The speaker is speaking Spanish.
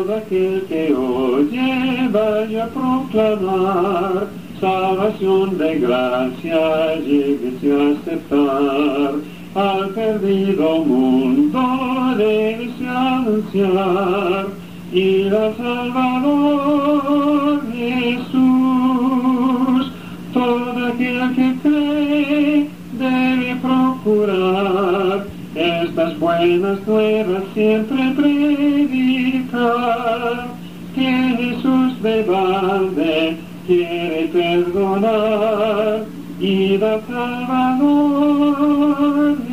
todo aquel que oye vaya a proclamar salvación de gracia, lléguese a aceptar. Al perdido mundo debes anunciar, ir al Salvador Jesús. Todo aquel que cree debe procurar estas buenas nuevas siempre predicar, que Jesús de balde quiere perdonar y da Salvador